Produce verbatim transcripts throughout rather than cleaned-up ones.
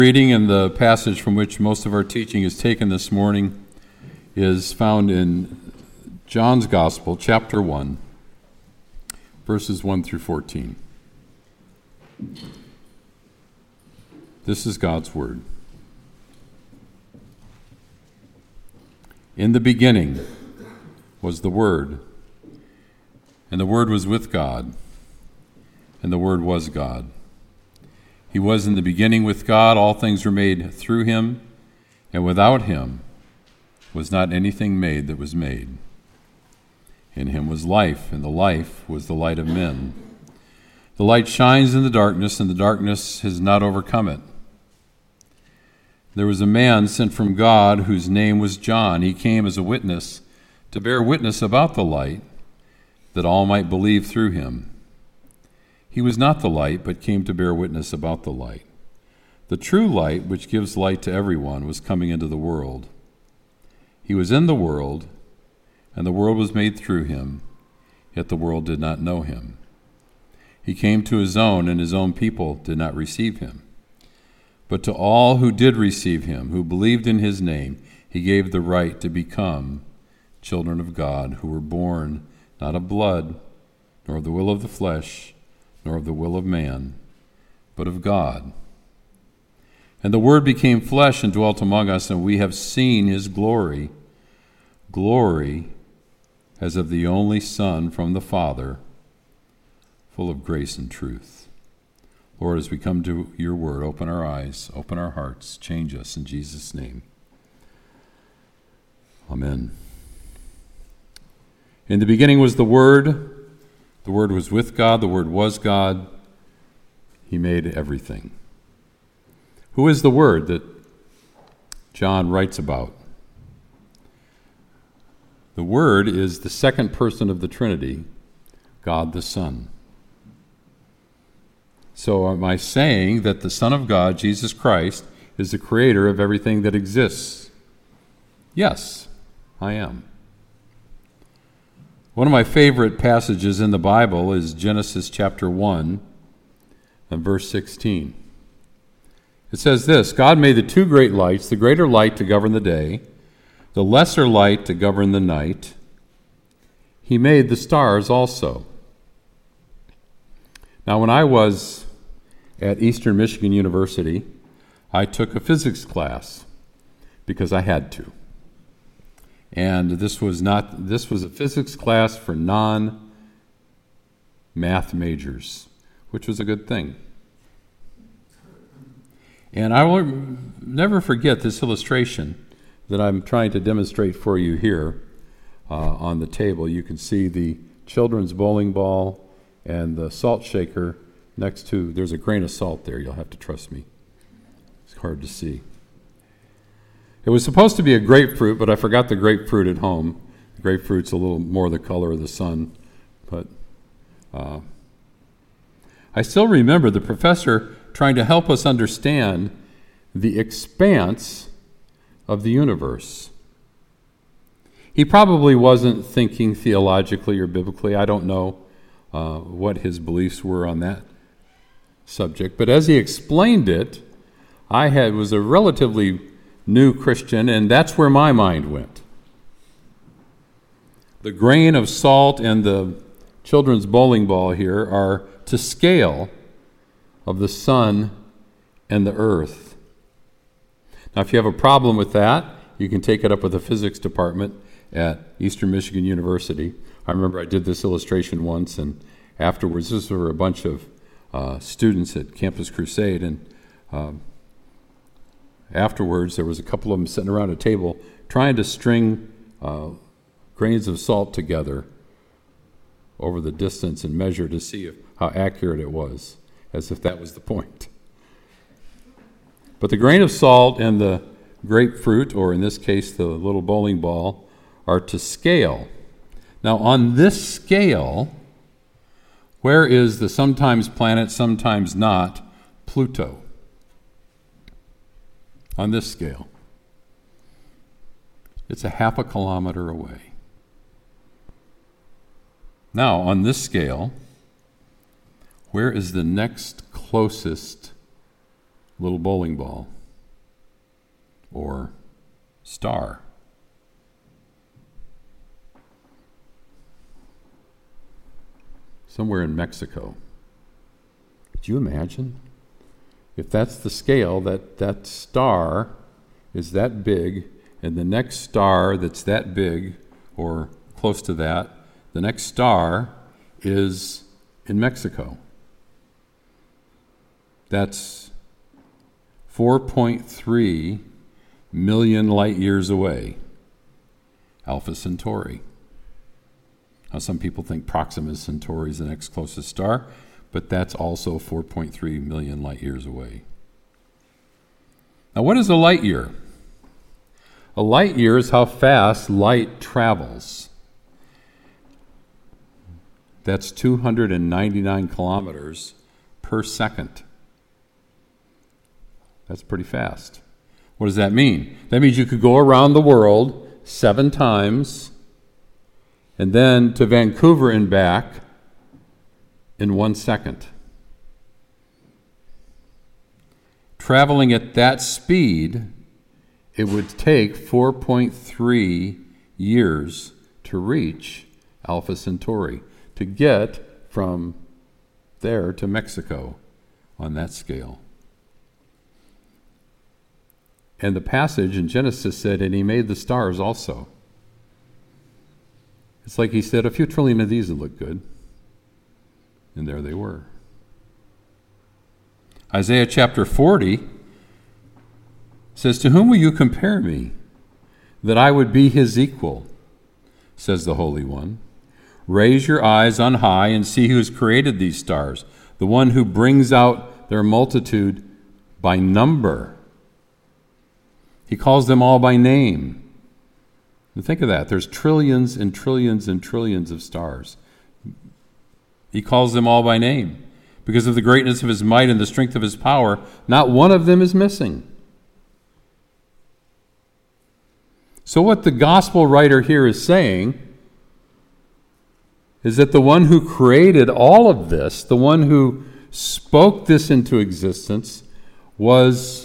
Reading in the passage from which most of our teaching is taken this morning is found in John's Gospel, chapter one, verses one through fourteen. This is God's Word. In the beginning was the Word, and the Word was with God, and the Word was God. He was in the beginning with God. All things were made through him, and without him was not anything made that was made. In him was life, and the life was the light of men. The light shines in the darkness, and the darkness has not overcome it. There was a man sent from God whose name was John. He came as a witness to bear witness about the light, that all might believe through him. He was not the light, but came to bear witness about the light. The true light, which gives light to everyone, was coming into the world. He was in the world, and the world was made through him, yet the world did not know him. He came to his own, and his own people did not receive him. But to all who did receive him, who believed in his name, he gave the right to become children of God, who were born not of blood, nor of the will of the flesh, nor of the will of man, but of God. And the Word became flesh and dwelt among us, and we have seen his glory, glory as of the only Son from the Father, full of grace and truth. Lord, as we come to your word, open our eyes, open our hearts, change us in Jesus' name. Amen. In the beginning was the Word. The Word was with God, the Word was God. He made everything. Who is the Word that John writes about? The Word is the second person of the Trinity, God the Son. So am I saying that the Son of God, Jesus Christ, is the creator of everything that exists? Yes, I am. One of my favorite passages in the Bible is Genesis chapter one and verse sixteen. It says this: God made the two great lights, the greater light to govern the day, the lesser light to govern the night. He made the stars also. Now, when I was at Eastern Michigan University, I took a physics class because I had to. And this was not this was a physics class for non-math majors, which was a good thing. And I will never forget this illustration that I'm trying to demonstrate for you here uh, on the table. You can see the children's bowling ball and the salt shaker next to, there's a grain of salt there, you'll have to trust me. It's hard to see. It was supposed to be a grapefruit, but I forgot the grapefruit at home. The grapefruit's a little more the color of the sun. But uh, I still remember the professor trying to help us understand the expanse of the universe. He probably wasn't thinking theologically or biblically. I don't know uh, what his beliefs were on that subject. But as he explained it, I had was a relatively new Christian, and that's where my mind went. The grain of salt and the children's bowling ball here are to scale of the sun and the earth. Now, if you have a problem with that, you can take it up with the physics department at Eastern Michigan University. I remember I did this illustration once, and afterwards, this were a bunch of uh, students at Campus Crusade, and um, afterwards, there was a couple of them sitting around a table trying to string uh, grains of salt together over the distance and measure to see if, how accurate it was, as if that was the point. But the grain of salt and the grapefruit, or in this case the little bowling ball, are to scale. Now, on this scale, where is the sometimes planet, sometimes not, Pluto? On this scale. It's a half a kilometer away. Now, on this scale, where is the next closest little bowling ball or star. Somewhere in Mexico. Could you imagine? If that's the scale, that that star is that big, and the next star that's that big, or close to that, the next star is in Mexico. That's four point three million light years away. Alpha Centauri. Now, some people think Proxima Centauri is the next closest star, but that's also four point three million light years away. Now, what is a light year? A light year is how fast light travels. That's two hundred ninety-nine kilometers per second. That's pretty fast. What does that mean? That means you could go around the world seven times and then to Vancouver and back in one second. Traveling at that speed, it would take four point three years to reach Alpha Centauri, to get from there to Mexico on that scale. And the passage in Genesis said, and he made the stars also. It's like he said, a few trillion of these would look good. And there they were. Isaiah chapter forty says, to whom will you compare me, that I would be his equal, says the Holy One. Raise your eyes on high and see who has created these stars, the one who brings out their multitude by number. He calls them all by name. And think of that. There's trillions and trillions and trillions of stars. He calls them all by name. Because of the greatness of his might and the strength of his power, not one of them is missing. So what the gospel writer here is saying is that the one who created all of this, the one who spoke this into existence, was,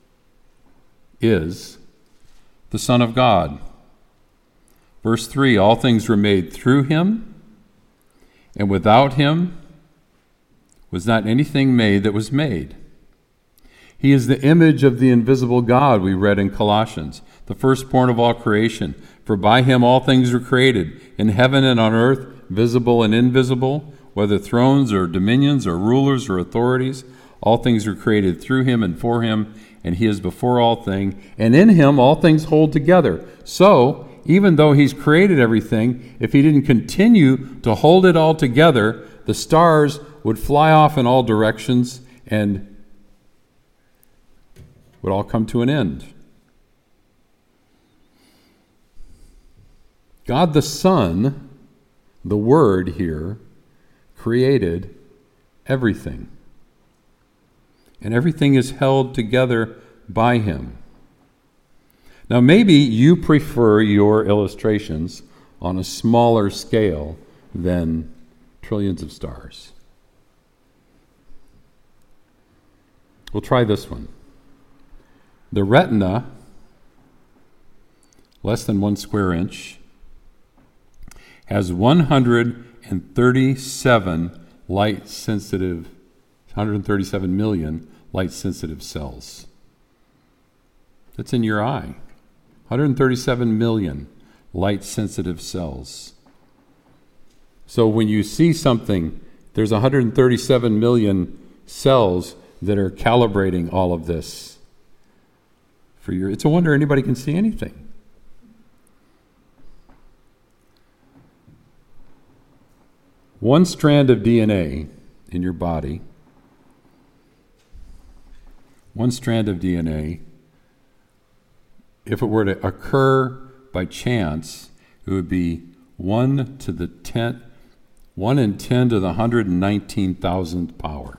is, the Son of God. Verse three, all things were made through him, and without him was not anything made that was made. He is the image of the invisible God, we read in Colossians, the firstborn of all creation. For by him all things were created, in heaven and on earth, visible and invisible, whether thrones or dominions or rulers or authorities. All things were created through him and for him, and he is before all things, and in him all things hold together. So, even though he's created everything, if he didn't continue to hold it all together, the stars would fly off in all directions and would all come to an end. God the Son, the Word here, created everything. And everything is held together by him. Now, maybe you prefer your illustrations on a smaller scale than trillions of stars. We'll try this one. The retina, less than one square inch, has one hundred thirty-seven light-sensitive, one hundred thirty-seven million light-sensitive cells. That's in your eye. one hundred thirty-seven million light-sensitive cells. So when you see something, there's one hundred thirty-seven million cells that are calibrating all of this for your. It's a wonder anybody can see anything. One strand of D N A in your body, one strand of D N A, if it were to occur by chance, it would be one to the ten, one in ten to the one hundred nineteen thousandth power.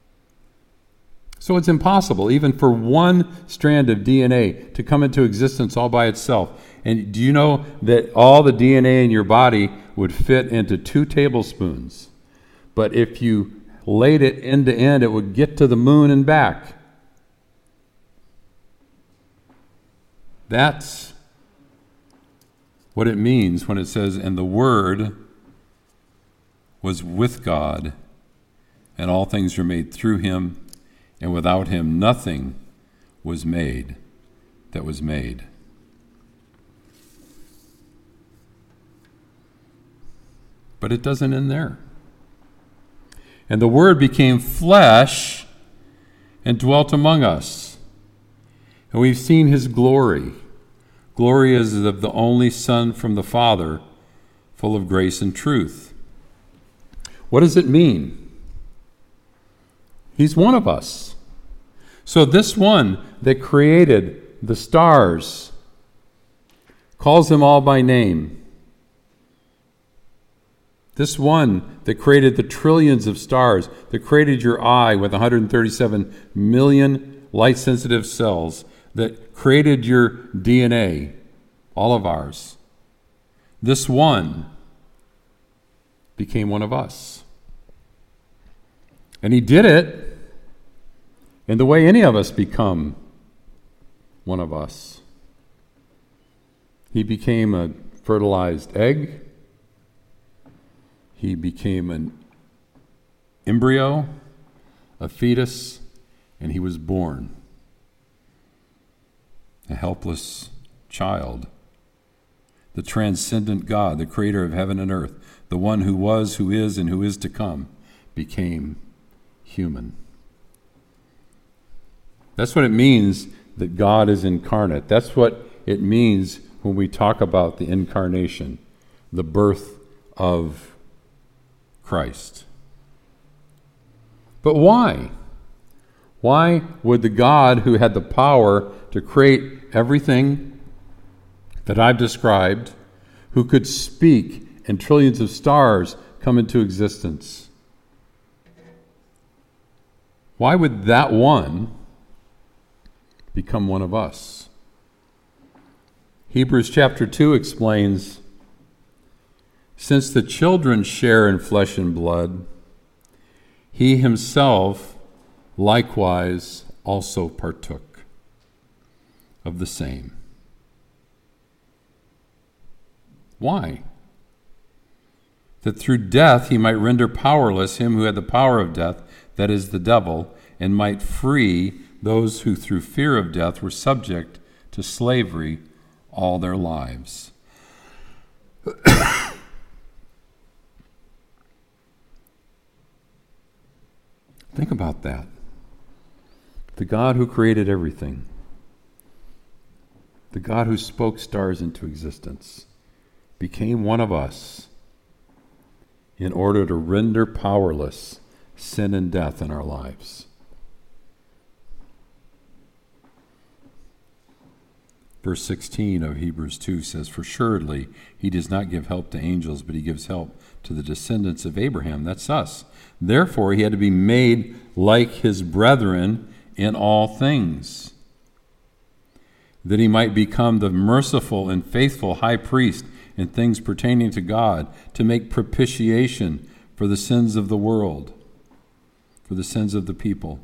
So it's impossible, even for one strand of D N A to come into existence all by itself. And do you know that all the D N A in your body would fit into two tablespoons? But if you laid it end to end, it would get to the moon and back. That's what it means when it says, and the Word was with God, and all things were made through him, and without him nothing was made that was made. But it doesn't end there. And the Word became flesh and dwelt among us. And we've seen his glory. Glory is of the only Son from the Father, full of grace and truth. What does it mean? He's one of us. So this one that created the stars calls them all by name. This one that created the trillions of stars, that created your eye with one hundred thirty-seven million light-sensitive cells, that created your D N A, all of ours. This one became one of us. And he did it in the way any of us become one of us. He became a fertilized egg. He became an embryo, a fetus, and he was born. A helpless child. The transcendent God, the creator of heaven and earth, the one who was, who is, and who is to come, became human. That's what it means that God is incarnate. That's what it means when we talk about the incarnation, the birth of Christ. But why? Why would the God who had the power to create everything that I've described, who could speak and trillions of stars come into existence, why would that one become one of us? Hebrews chapter two explains, since the children share in flesh and blood, he himself likewise also partook of the same. Why? That through death he might render powerless him who had the power of death, that is the devil, and might free those who through fear of death were subject to slavery all their lives. Think about that. The God who created everything, the God who spoke stars into existence, became one of us in order to render powerless sin and death in our lives. Verse sixteen of Hebrews two says, for assuredly he does not give help to angels, but he gives help to the descendants of Abraham. That's us. Therefore he had to be made like his brethren in all things, that he might become the merciful and faithful high priest in things pertaining to God, to make propitiation for the sins of the world, for the sins of the people.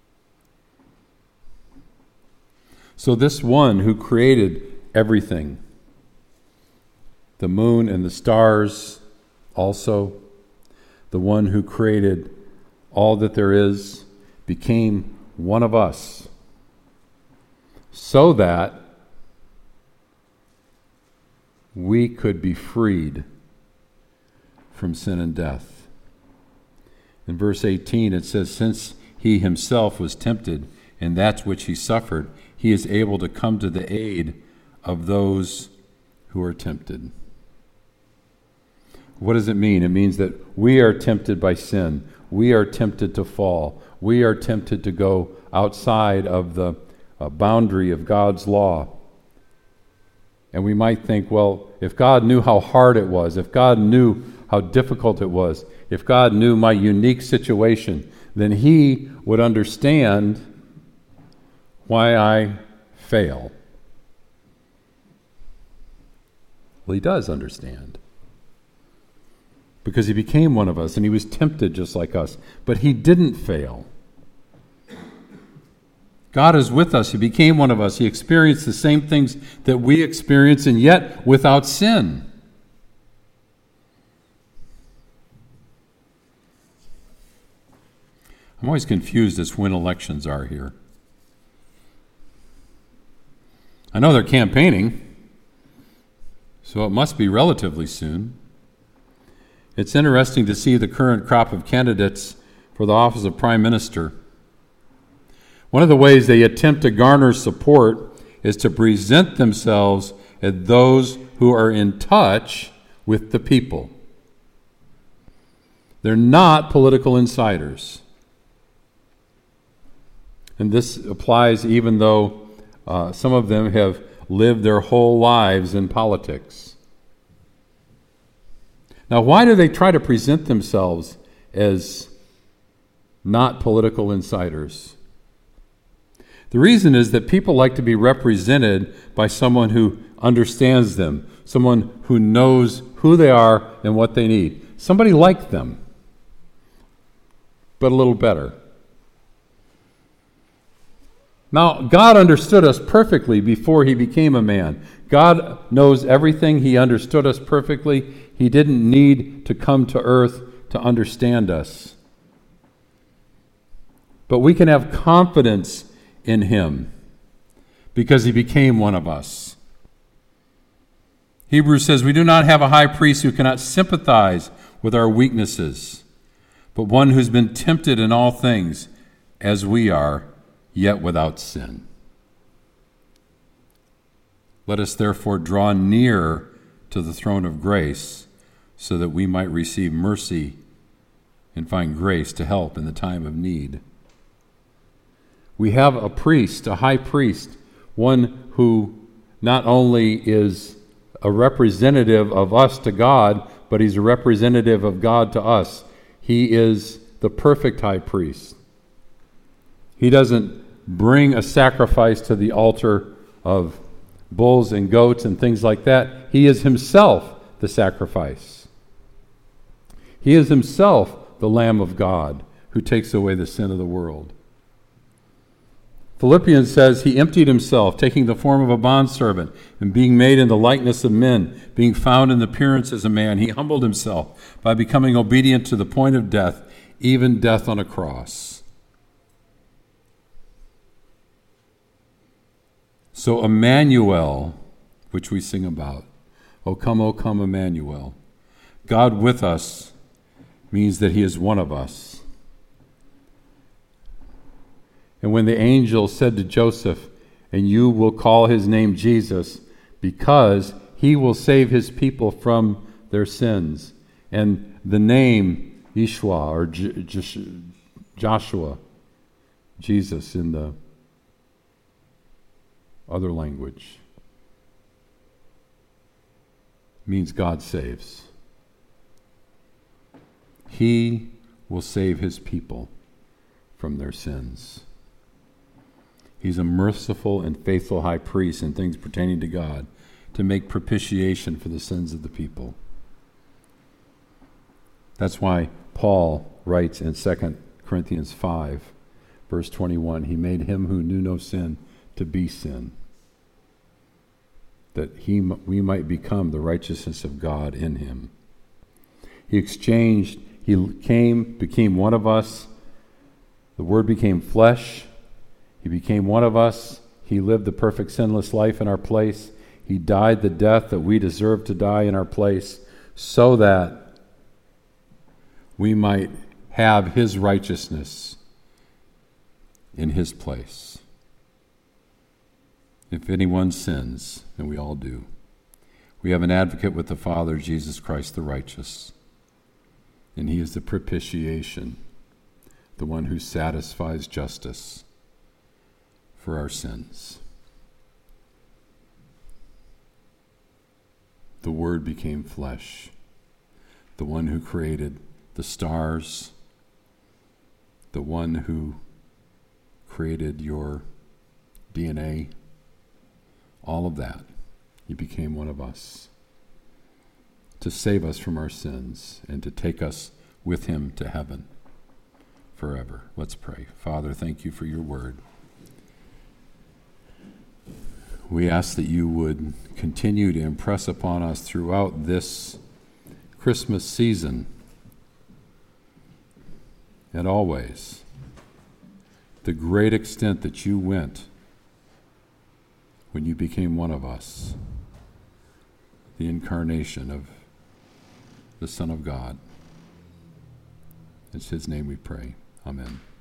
So this one who created everything, the moon and the stars also, the one who created all that there is, became one of us, so that we could be freed from sin and death. In verse eighteen it says, since he himself was tempted in that which he suffered, he is able to come to the aid of those who are tempted. What does it mean? It means that we are tempted by sin. We are tempted to fall. We are tempted to go outside of the uh, boundary of God's law. And we might think, well, if God knew how hard it was, if God knew how difficult it was, if God knew my unique situation, then he would understand why I fail. Well, he does understand. Because he became one of us and he was tempted just like us. But he didn't fail. God is with us. He became one of us. He experienced the same things that we experience, and yet without sin. I'm always confused as to when elections are here. I know they're campaigning, so it must be relatively soon. It's interesting to see the current crop of candidates for the office of Prime Minister. One of the ways they attempt to garner support is to present themselves as those who are in touch with the people. They're not political insiders. And this applies even though uh, some of them have lived their whole lives in politics. Now, why do they try to present themselves as not political insiders? The reason is that people like to be represented by someone who understands them, someone who knows who they are and what they need. Somebody like them, but a little better. Now, God understood us perfectly before he became a man. God knows everything. He understood us perfectly. He didn't need to come to earth to understand us. But we can have confidence in him because he became one of us. Hebrews says, we do not have a high priest who cannot sympathize with our weaknesses, but one who's been tempted in all things as we are, yet without sin. Let us therefore draw near to the throne of grace so that we might receive mercy and find grace to help in the time of need. We have a priest, a high priest, one who not only is a representative of us to God, but he's a representative of God to us. He is the perfect high priest. He doesn't bring a sacrifice to the altar of bulls and goats and things like that. He is himself the sacrifice. He is himself the Lamb of God who takes away the sin of the world. Philippians says he emptied himself, taking the form of a bondservant and being made in the likeness of men, being found in appearance as a man. He humbled himself by becoming obedient to the point of death, even death on a cross. So Emmanuel, which we sing about, O come, O come, Emmanuel, God with us, means that he is one of us. And when the angel said to Joseph, and you will call his name Jesus, because he will save his people from their sins. And the name Yeshua, or J- J- Joshua, Jesus in the other language, means God saves. He will save his people from their sins. He's a merciful and faithful high priest in things pertaining to God to make propitiation for the sins of the people. That's why Paul writes in Second Corinthians five, verse twenty-one, he made him who knew no sin to be sin, that he we might become the righteousness of God in him. He exchanged, he came, became one of us. The Word became flesh. He became one of us. He lived the perfect sinless life in our place. He died the death that we deserved to die in our place so that we might have his righteousness in his place. If anyone sins, and we all do, we have an advocate with the Father, Jesus Christ the righteous. And he is the propitiation, the one who satisfies justice for our sins. The Word became flesh, the one who created the stars, the one who created your D N A, all of that. He became one of us to save us from our sins and to take us with him to heaven forever. Let's pray. Father, thank you for your word. We ask that you would continue to impress upon us throughout this Christmas season and always the great extent that you went when you became one of us, the incarnation of the Son of God. It's his name we pray. Amen.